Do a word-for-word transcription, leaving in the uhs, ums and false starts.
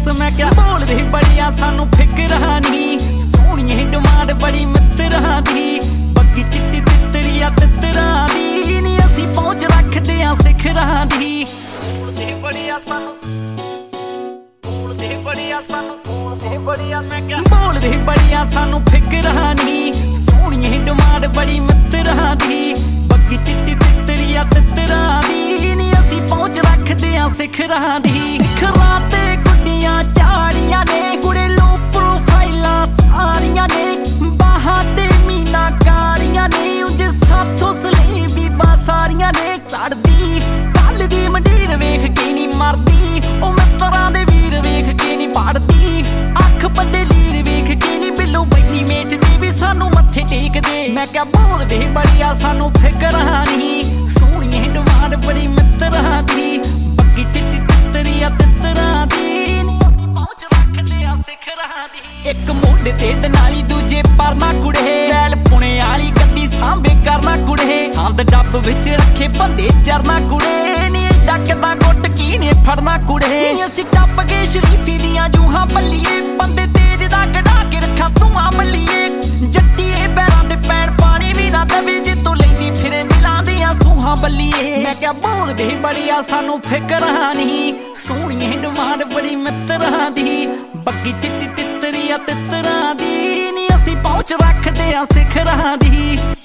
मैं क्या बोलदे बड़िया सानू फिकरां नी सोहणीए डिमांड बड़ी मित्तरां दी बग्गी चिट्टी तितरिया तितरां दी नी असीं पहुंच रखदे आ सिखरां दी बोलदे बड़िया सानू बोलदे बड़िया सानू बोलदे बड़िया मैं क्या बोलदे बड़िया सानू फिकरां नी सोहणीए डिमांड बड़ी मित्तरां दी बग्गी चिट्टी तितरिया तितरां दी नी असीं पहुंच रखदे आ सिखरां दी सिखरां ते गुड्डियां झाड़ियां ने कुड़े लो प्रोफाइलां सारियां ने बाहां ते मीना कारियां ने उंज साथों सलेबी सारियां ने सड़दी कल दी मंडीर वेख के नी मरदी ओ मित्तरां दे वीर वेख के नी पड़दी अख बंदे लीर वेख के नी बिल्लो बैली मेचदी भी सानू मत्थे टेकदे मैं क्या बोलदे बड़िया सानू फिकरां नी सोहणीए डिमांड बड़ी मित्तरां दी बग्गी चिट्टी तितरिया तितरां दी नी असीं पहुंच रखदे आ सिखरां दी एक मोढे ते दनाली दूजे परना कुड़े बैल पुणे वाली गड्डी सांभे करना कुड़े संद डब विच रखे बंदे चरना कुड़े नी डकदा गुट की ने फड़ना कुड़े असीं टप के शरीफी दियां जूहां पल्लीए बंदे तेज दा कढा के रखा धुआं मल्लीए जट्टीए पैरां ते पैण पानी भी ना दवे जे तू लैंदी फिरे दिलां दियां सूहां बल्लीए मैं क्या बोलदे बड़िया सानू फिकरां नी सोहणीए डिमांड बड़ी मित्तरां दी बग्गी चिट्टी तितरिया तितरां दी नी असीं पहुंच रखदे आ सिखरां दी।